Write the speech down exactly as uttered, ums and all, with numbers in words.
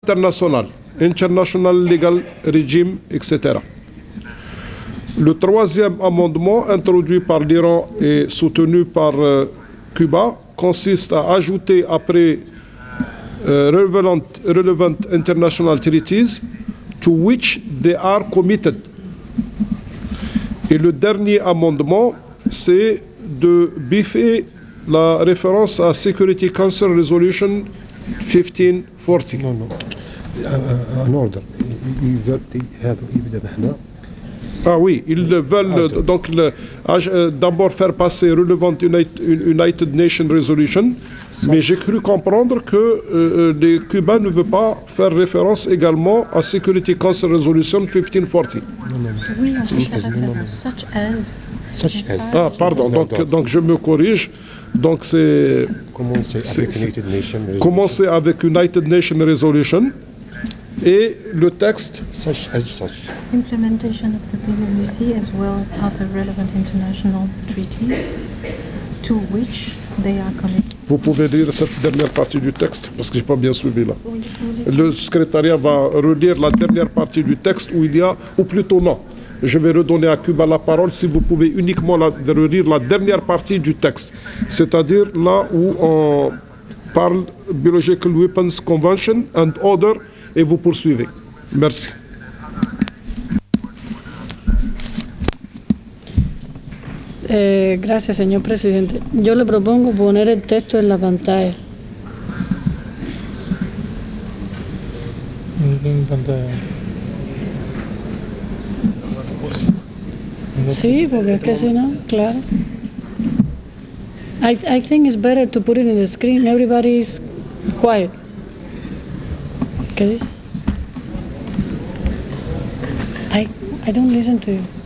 international, international legal regime, et cetera. Le troisième amendement, introduit par l'Iran et soutenu par euh, Cuba, consiste à ajouter après euh, relevant, relevant international treaties to which they are committed. Et le dernier amendement, c'est de biffer la référence à Security Council Resolution fifteen forty. Non, non. Un ordre. Ils veulent يبدأ بحنا. Ah oui, ils veulent Ah, donc le- euh, d'abord faire passer Relevant United, United Nations Resolution, mais j'ai cru comprendre que euh, les Cuba ne veut pas faire référence également à Security Council Resolution fifteen forty. Oui, on peut faire référence. Such as. Such as. Ah, pardon, donc, donc je me corrige. Donc c'est Commencer c'est- avec c'est- United Nations. commencer avec United Nations Resolution et le texte. Such as such. Implementation of the P W C as well as other relevant international treaties to which they are committed. Vous pouvez lire cette dernière partie du texte parce que j'ai pas bien suivi là. Oui, vous Le secrétariat va relire la dernière partie du texte où il y a, ou plutôt non, je vais redonner à Cuba la parole si vous pouvez uniquement la, relire la dernière partie du texte, c'est-à-dire là où on parle Biological Weapons Convention and Order et vous poursuivez. Merci. Eh, gracias, señor presidente. Yo le propongo poner el texto en la pantalla. En pantalla. Sí, porque es que si no, claro. I, I think it's better to put it in the screen. Everybody is quiet. ¿Qué dice? I, I don't listen to you.